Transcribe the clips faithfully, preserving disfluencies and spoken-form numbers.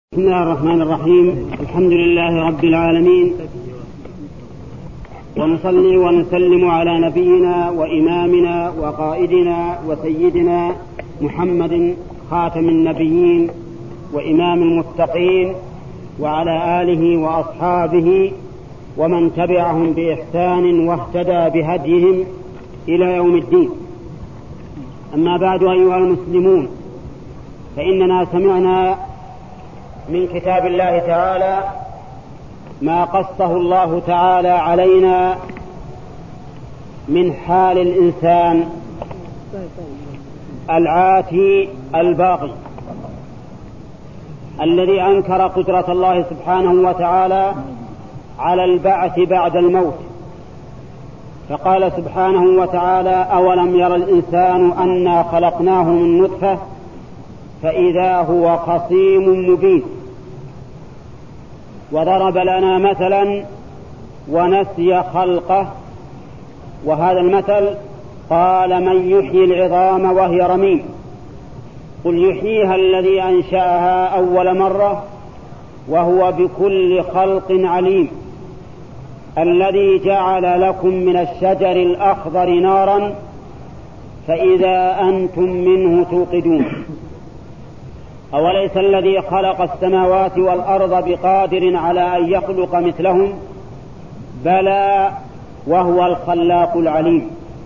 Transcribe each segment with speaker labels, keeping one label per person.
Speaker 1: بسم الله الرحمن الرحيم. الحمد لله رب العالمين، ونصلي ونسلم على نبينا وإمامنا وقائدنا وسيدنا محمد خاتم النبيين وإمام المتقين، وعلى آله وأصحابه ومن تبعهم بإحسان واهتدى بهديهم إلى يوم الدين. أما بعد، أيها المسلمون، فإننا سمعنا من كتاب الله تعالى ما قصه الله تعالى علينا من حال الإنسان العاتي الباغي الذي أنكر قدرة الله سبحانه وتعالى على البعث بعد الموت. فقال سبحانه وتعالى: أولم ير الإنسان أنا خلقناه من نطفة فإذا هو خصيم مبين. وضرب لنا مثلا ونسي خلقه، وهذا المثل قال: من يحيي العظام وهي رميم؟ قل يحييها الذي أنشأها أول مرة وهو بكل خلق عليم. الذي جعل لكم من الشجر الأخضر نارا فإذا أنتم منه توقدون. أوليس الذي خلق السماوات والأرض بقادر على أن يخلق مثلهم؟ بلى وهو الخلاق العليم.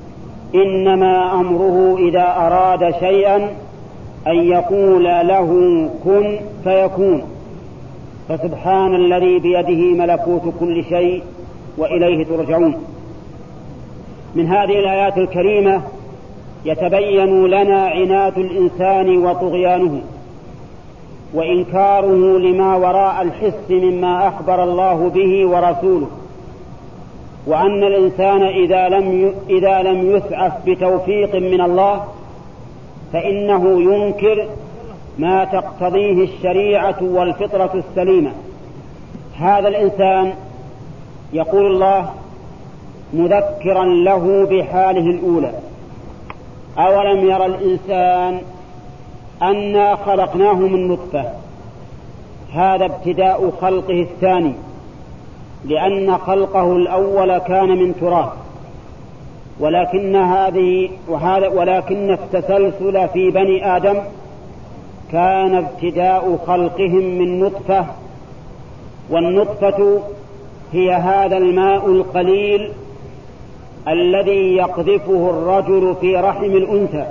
Speaker 1: إنما أمره إذا أراد شيئا أن يقول له كن فيكون. فسبحان الذي بيده ملكوت كل شيء وإليه ترجعون. من هذه الآيات الكريمة يتبين لنا عناد الإنسان وطغيانه وإنكاره لما وراء الحس مما أخبر الله به ورسوله، وأن الإنسان إذا لم إذا لم يسعف بتوفيق من الله فإنه ينكر ما تقتضيه الشريعة والفطرة السليمة. هذا الإنسان يقول الله مذكرا له بحاله الأولى: أولم ير الإنسان أنا خلقناه من نطفة. هذا ابتداء خلقه الثاني، لأن خلقه الأول كان من تراب، ولكن هذه وهذا ولكن التسلسل في بني آدم كان ابتداء خلقهم من نطفة. والنطفة هي هذا الماء القليل الذي يقذفه الرجل في رحم الأنثى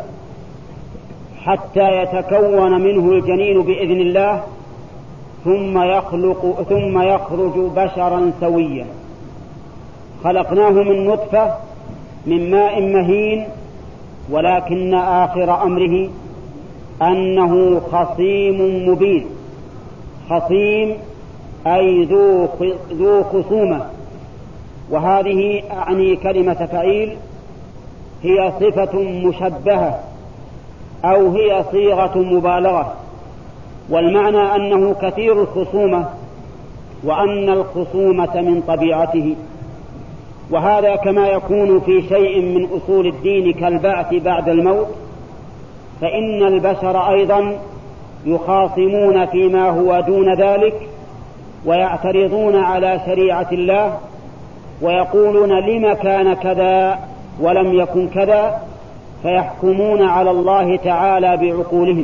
Speaker 1: حتى يتكون منه الجنين بإذن الله، ثم يخلق ثم يخرج بشرا سويا. خلقناه من نطفة من ماء مهين، ولكن آخر أمره أنه خصيم مبين. خصيم أي ذو ذو خصومة، وهذه أعني كلمة فعيل هي صفة مشبهة أو هي صيغة مبالغة، والمعنى أنه كثير الخصومة، وأن الخصومة من طبيعته. وهذا كما يكون في شيء من أصول الدين كالبعث بعد الموت، فإن البشر أيضا يخاصمون فيما هو دون ذلك، ويعترضون على شريعة الله، ويقولون لما كان كذا ولم يكن كذا، فيحكمون على الله تعالى بعقولهم.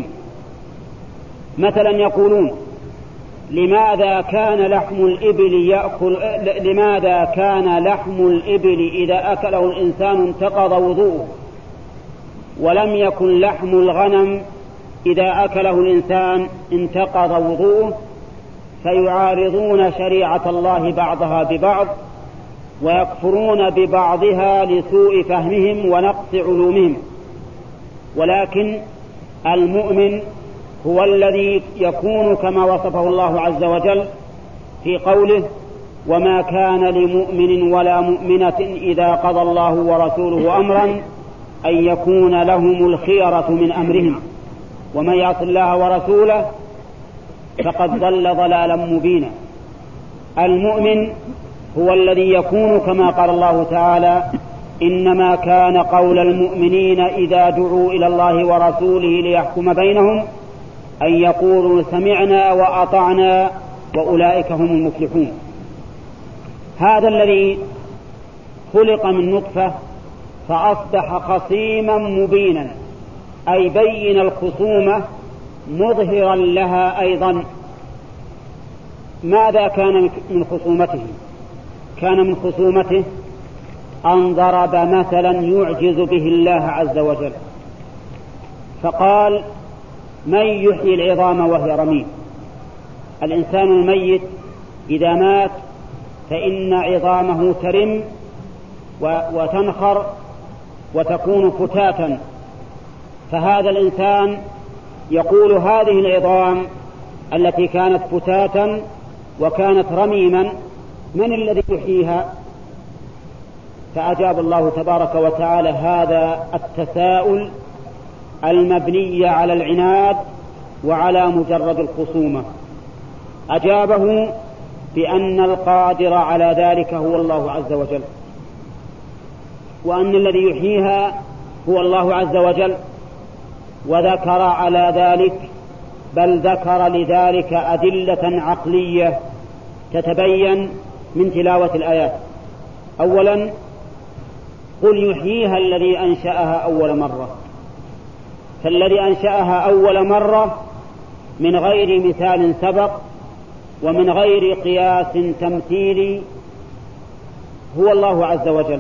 Speaker 1: مثلا يقولون: لماذا كان لحم الإبل يأكل لماذا كان لحم الإبل إذا أكله الإنسان انتقض وضوءه، ولم يكن لحم الغنم إذا أكله الإنسان انتقض وضوءه؟ فيعارضون شريعة الله بعضها ببعض، ويكفرون ببعضها لسوء فهمهم ونقص علومهم. ولكن المؤمن هو الذي يكون كما وصفه الله عز وجل في قوله: وما كان لمؤمن ولا مؤمنة إذا قضى الله ورسوله أمرا أن يكون لهم الخيرة من أمرهم ومن يعص الله ورسوله فقد ضل ضلالا مبينا. المؤمن هو الذي يكون كما قال الله تعالى: إنما كان قول المؤمنين إذا دعوا إلى الله ورسوله ليحكم بينهم أن يقولوا سمعنا وأطعنا وأولئك هم المفلحون. هذا الذي خلق من نطفة فأصبح خصيما مبينا، أي بين الخصومة مظهرا لها أيضا. ماذا كان من خصومته؟ كان من خصومته أن ضرب مثلا يعجز به الله عز وجل، فقال من يحيي العظام وهي رميم. الإنسان الميت إذا مات فإن عظامه ترم وتنخر وتكون فتاتا، فهذا الإنسان يقول هذه العظام التي كانت فتاتا وكانت رميما من الذي يحييها؟ فأجاب الله تبارك وتعالى هذا التساؤل المبني على العناد وعلى مجرد الخصومة، أجابه بأن القادر على ذلك هو الله عز وجل، وأن الذي يحييها هو الله عز وجل. وذكر على ذلك بل ذكر لذلك أدلة عقلية تتبين من تلاوة الآيات. أولا قل يحييها الذي أنشأها أول مرة، فالذي أنشأها أول مرة من غير مثال سبق ومن غير قياس تمثيلي هو الله عز وجل،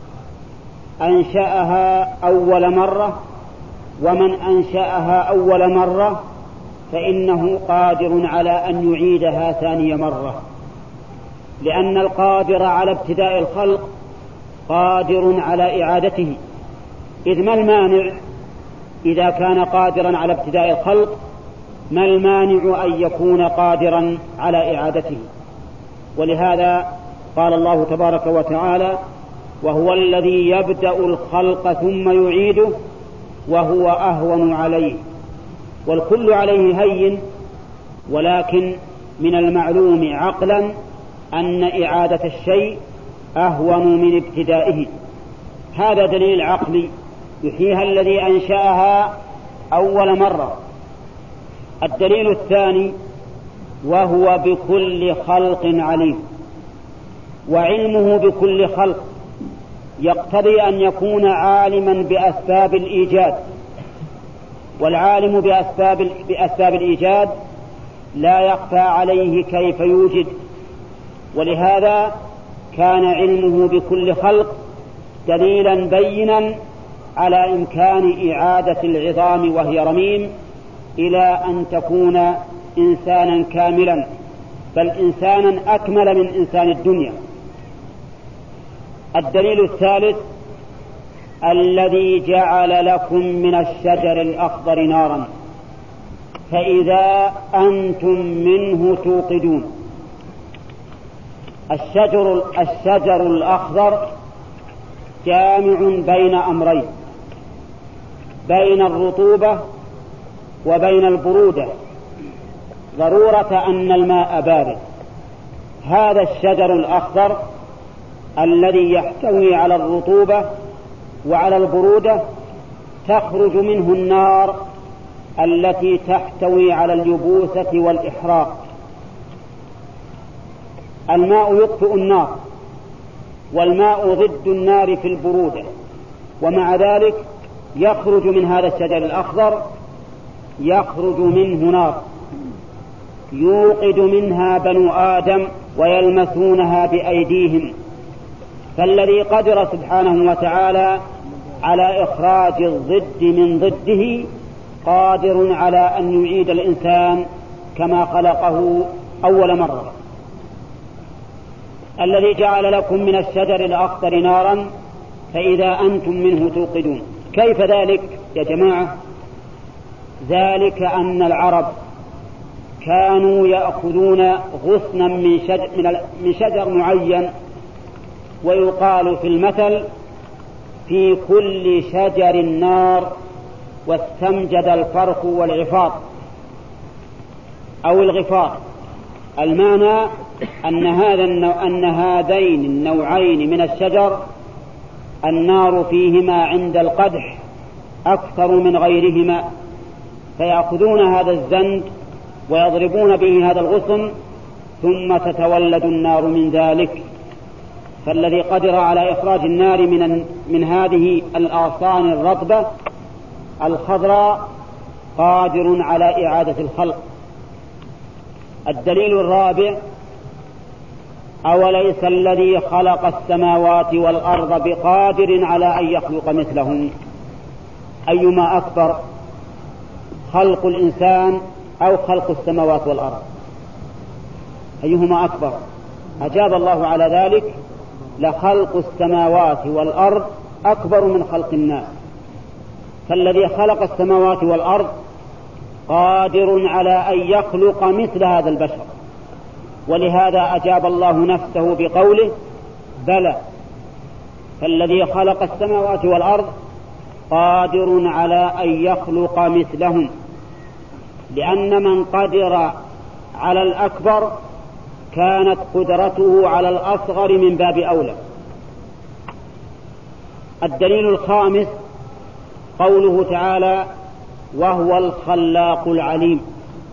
Speaker 1: أنشأها أول مرة، ومن أنشأها أول مرة فإنه قادر على أن يعيدها ثاني مرة، لأن القادر على ابتداء الخلق قادر على إعادته. إذ ما المانع إذا كان قادرا على ابتداء الخلق؟ ما المانع أن يكون قادرا على إعادته؟ ولهذا قال الله تبارك وتعالى وهو الذي يبدأ الخلق ثم يعيده وهو أهون عليه. والكل عليه هين، ولكن من المعلوم عقلا أن إعادة الشيء أهون من ابتدائه. هذا دليل عقلي يحييها الذي أنشأها أول مرة. الدليل الثاني وهو بكل خلق عليم، وعلمه بكل خلق يقتضي أن يكون عالما بأسباب الإيجاد، والعالم بأسباب, بأسباب الإيجاد لا يخفى عليه كيف يوجد، ولهذا كان علمه بكل خلق دليلا بينا على إمكان إعادة العظام وهي رميم إلى أن تكون إنسانا كاملا، بل إنسانا أكمل من إنسان الدنيا. الدليل الثالث الذي جعل لكم من الشجر الأخضر نارا فإذا أنتم منه توقدون. الشجر, الشجر الأخضر جامع بين أمرين، بين الرطوبة وبين البرودة، ضرورة أن الماء بارد. هذا الشجر الأخضر الذي يحتوي على الرطوبة وعلى البرودة تخرج منه النار التي تحتوي على اليبوسة والإحراق. الماء يطفئ النار، والماء ضد النار في البرودة، ومع ذلك يخرج من هذا الشجر الأخضر يخرج منه نار يوقد منها بنو آدم ويلمسونها بأيديهم. فالذي قدر سبحانه وتعالى على إخراج الضد من ضده قادر على أن يعيد الإنسان كما خلقه أول مرة. الذي جعل لكم من الشجر الأخضر نارا فإذا أنتم منه توقدون. كيف ذلك يا جماعة؟ ذلك أن العرب كانوا يأخذون غصنا من شجر, من شجر معين، ويقال في المثل في كل شجر نار واستمجد الفرخ والعفاط أو الغفار. المعنى أن, هذا النوع أن هذين النوعين من الشجر النار فيهما عند القدح أكثر من غيرهما، فيأخذون هذا الزند ويضربون به هذا الغصن ثم تتولد النار من ذلك. فالذي قدر على إخراج النار من, من هذه الأغصان الرطبة الخضراء قادر على إعادة الخلق. الدليل الرابع: أوليس الذي خلق السماوات والأرض بقادر على أن يخلق مثلهم؟ أيما أكبر، خلق الإنسان أو خلق السماوات والأرض؟ أيهما أكبر؟ أجاب الله على ذلك: لخلق السماوات والأرض أكبر من خلق الناس. فالذي خلق السماوات والأرض قادر على أن يخلق مثل هذا البشر، ولهذا أجاب الله نفسه بقوله: بلى. فالذي خلق السماوات والأرض قادر على أن يخلق مثلهم، لأن من قدر على الأكبر كانت قدرته على الأصغر من باب أولى. الدليل الخامس قوله تعالى: وهو الخلاق العليم.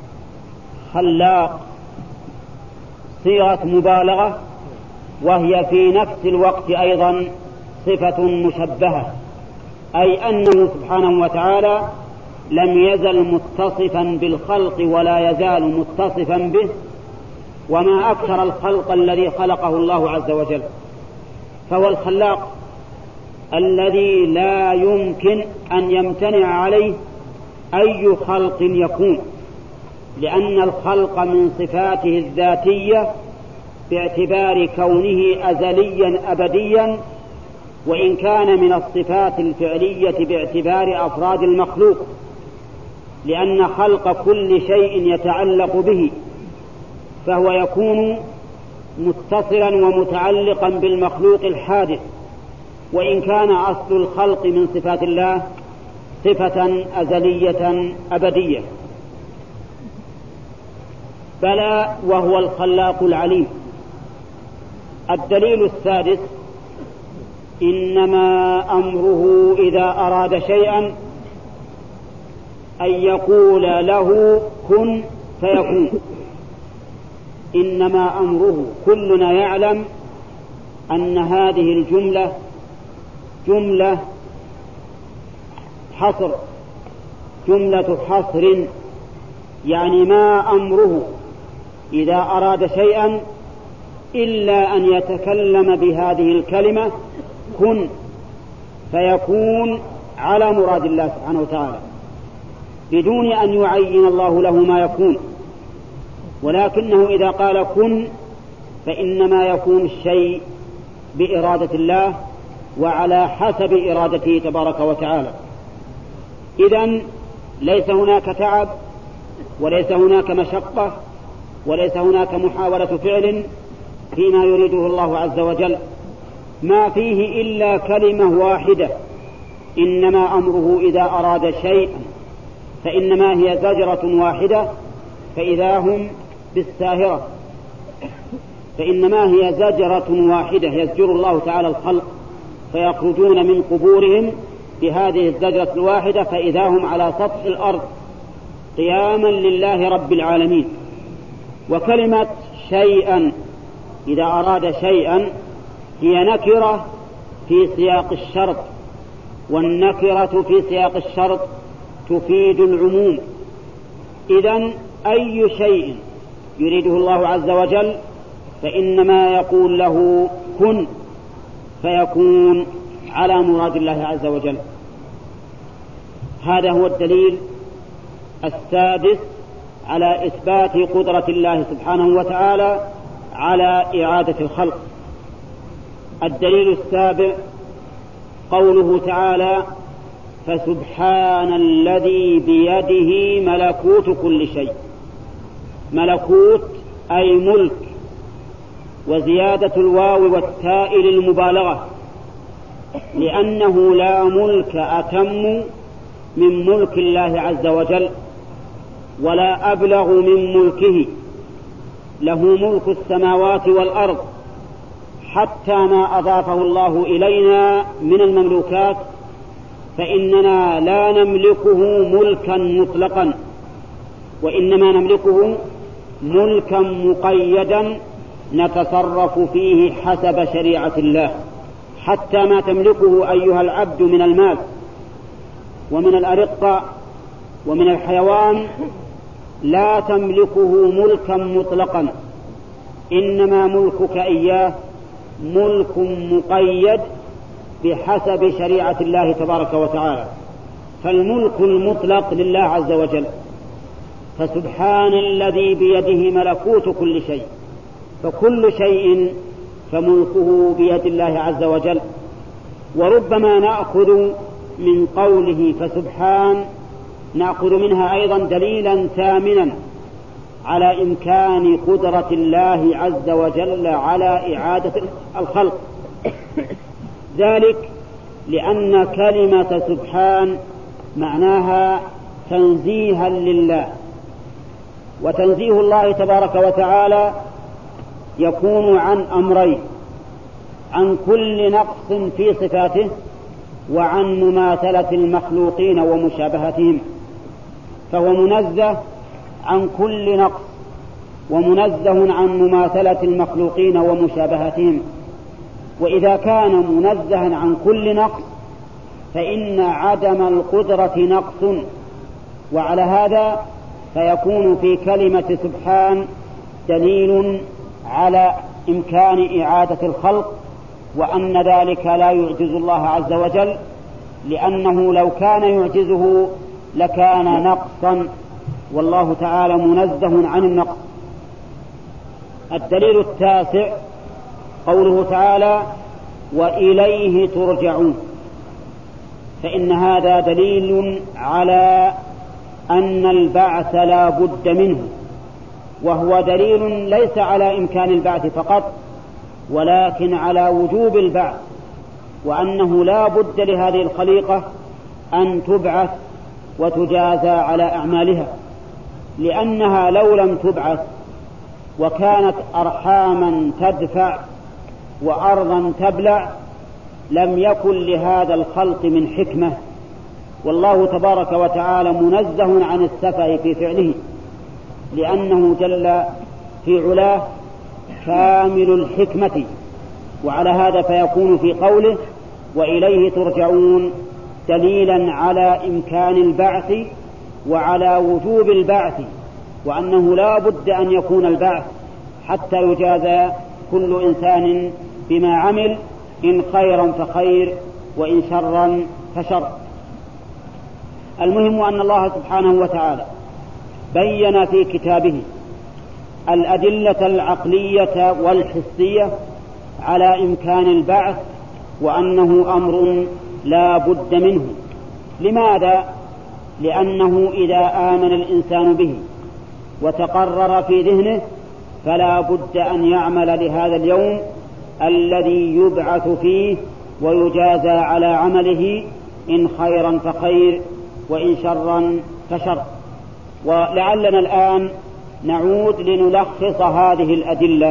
Speaker 1: خلاق صيغة مبالغة، وهي في نفس الوقت أيضا صفة مشبهة، أي أنه سبحانه وتعالى لم يزل متصفا بالخلق ولا يزال متصفا به، وما أكثر الخلق الذي خلقه الله عز وجل. فهو الخلاق الذي لا يمكن أن يمتنع عليه أي خلق يكون، لأن الخلق من صفاته الذاتية باعتبار كونه أزليا أبديا، وإن كان من الصفات الفعلية باعتبار أفراد المخلوق، لأن خلق كل شيء يتعلق به، فهو يكون متصلا ومتعلقا بالمخلوق الحادث، وإن كان أصل الخلق من صفات الله صفة أزلية أبدية. بلى وهو الخلاق العليم. الدليل السادس: إنما أمره إذا أراد شيئا أن يقول له كن فيكون. إنما أمره، كلنا يعلم أن هذه الجملة جملة حصر، جملة حصر، يعني ما أمره إذا أراد شيئا إلا أن يتكلم بهذه الكلمة كن فيكون على مراد الله سبحانه وتعالى، بدون أن يعين الله له ما يكون. ولكنه إذا قال كن فإنما يكون الشيء بإرادة الله وعلى حسب إرادته تبارك وتعالى. إذن ليس هناك تعب، وليس هناك مشقة، وليس هناك محاولة فعل فيما يريده الله عز وجل، ما فيه إلا كلمة واحدة: إنما أمره إذا أراد شيئا، فإنما هي زجرة واحدة فإذا هم بالساهرة، فإنما هي زجرة واحدة يزجر الله تعالى الخلق فيخرجون من قبورهم بهذه الزجرة الواحدة فإذا هم على سطح الأرض قياما لله رب العالمين. وكلمة شيئا إذا أراد شيئا هي نكرة في سياق الشرط، والنكرة في سياق الشرط تفيد العموم. إذن أي شيء يريده الله عز وجل فإنما يقول له كن فيكون على مراد الله عز وجل. هذا هو الدليل السادس على إثبات قدرة الله سبحانه وتعالى على إعادة الخلق. الدليل السابع قوله تعالى: فسبحان الذي بيده ملكوت كل شيء. ملكوت أي ملك، وزيادة الواو والتاء للمبالغة، لأنه لا ملك أتم من ملك الله عز وجل ولا أبلغ من ملكه. له ملك السماوات والأرض، حتى ما أضافه الله إلينا من المملوكات فإننا لا نملكه ملكا مطلقا، وإنما نملكه ملكا مقيدا نتصرف فيه حسب شريعة الله. حتى ما تملكه أيها العبد من المال ومن الأرقة ومن الحيوان لا تملكه ملكا مطلقا، إنما ملكك إياه ملك مقيد بحسب شريعة الله تبارك وتعالى. فالملك المطلق لله عز وجل، فسبحان الذي بيده ملكوت كل شيء، فكل شيء فملكه بيد الله عز وجل. وربما نأخذ من قوله فسبحان نأخذ منها أيضا دليلا ثامنا على إمكان قدرة الله عز وجل على إعادة الخلق، ذلك لأن كلمة سبحان معناها تنزيها لله، وتنزيه الله تبارك وتعالى يكون عن أمرين: عن كل نقص في صفاته، وعن مماثلة المخلوقين ومشابهتهم. فهو منزه عن كل نقص، ومنزه عن مماثلة المخلوقين ومشابهتهم. وإذا كان منزها عن كل نقص فإن عدم القدرة نقص، وعلى هذا فيكون في كلمة سبحان دليل على إمكان إعادة الخلق، وأن ذلك لا يعجز الله عز وجل، لأنه لو كان يعجزه لكان نقصا، والله تعالى منزه عن النقص. الدليل التاسع قوله تعالى وإليه ترجعون، فإن هذا دليل على أن البعث لا بد منه، وهو دليل ليس على إمكان البعث فقط، ولكن على وجوب البعث، وأنه لا بد لهذه الخليقة أن تبعث وتجازى على أعمالها، لأنها لو لم تبعث وكانت أرحاما تدفع وأرضا تبلع لم يكن لهذا الخلق من حكمة. والله تبارك وتعالى منزه عن السفه في فعله، لأنه جل في علاه كامل الحكمة. وعلى هذا فيكون في قوله وإليه ترجعون دليلا على إمكان البعث وعلى وجوب البعث، وأنه لا بد أن يكون البعث حتى يجازى كل إنسان بما عمل، إن خيرا فخير وإن شرا فشر. المهم أن الله سبحانه وتعالى بين في كتابه الأدلة العقلية والحسية على إمكان البعث، وأنه أمر لا بد منه. لماذا؟ لأنه إذا آمن الإنسان به وتقرر في ذهنه فلا بد أن يعمل لهذا اليوم الذي يبعث فيه ويجازى على عمله، إن خيرا فخير وإن شرا فشر. ولعلنا الآن نعود لنلخص هذه الأدلة،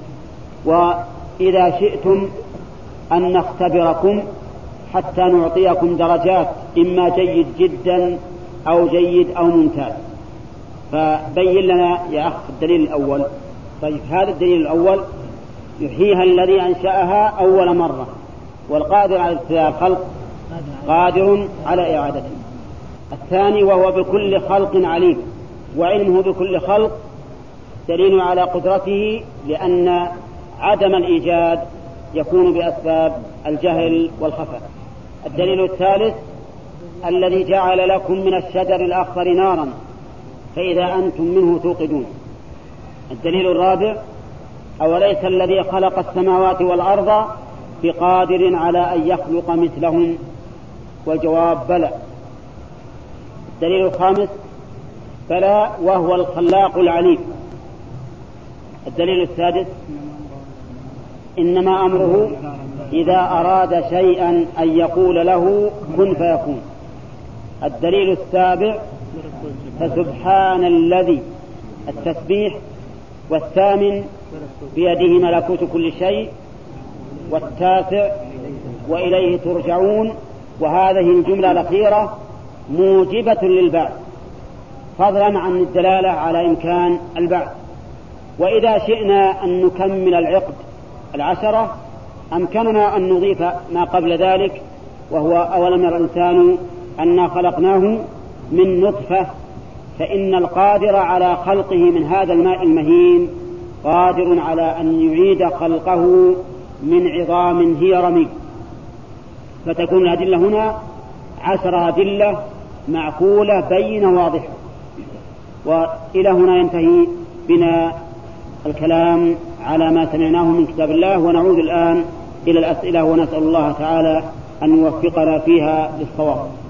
Speaker 1: وإذا شئتم أن نختبركم حتى نعطيكم درجات، إما جيد جدا أو جيد أو ممتاز. فبين لنا يا أخ الدليل الأول. طيب، هذا الدليل الأول يحييها الذي أنشأها أول مرة، والقادر على ابتداء الخلق قادر على إعادته. الثاني وهو بكل خلق عليم، وعلمه بكل خلق دليل على قدرته، لأن عدم الإيجاد يكون بأسباب الجهل والخفاء. الدليل الثالث الذي جعل لكم من الشجر الأخضر نارا فإذا أنتم منه توقدون. الدليل الرابع أوليس الذي خلق السماوات والأرض بقادر على أن يخلق مثلهم؟ والجواب بلى. الدليل الخامس بلى وهو الخلاق العليم. الدليل السادس إنما أمره إذا أراد شيئا أن يقول له كن فيكون. الدليل السابع فسبحان الذي التسبيح. والثامن بيده ملكوت كل شيء. والتاسع وإليه ترجعون وهذه الجملة الأخيرة موجبة للبعث فضلا عن الدلالة على إمكان البعث. وإذا شئنا أن نكمل العقد العشرة أمكننا أن نضيف ما قبل ذلك، وهو أولم ير الإنسان أنا خلقناه من نطفة، فإن القادر على خلقه من هذا الماء المهين قادر على أن يعيد خلقه من عظام هي رميم. فتكون الأدلة هنا عشر أدلة معقولة بينة واضحة. وإلى هنا ينتهي بنا الكلام على ما سمعناه من كتاب الله، ونعود الآن إلى الأسئلة ونسأل الله تعالى أن يوفقنا فيها للصواب.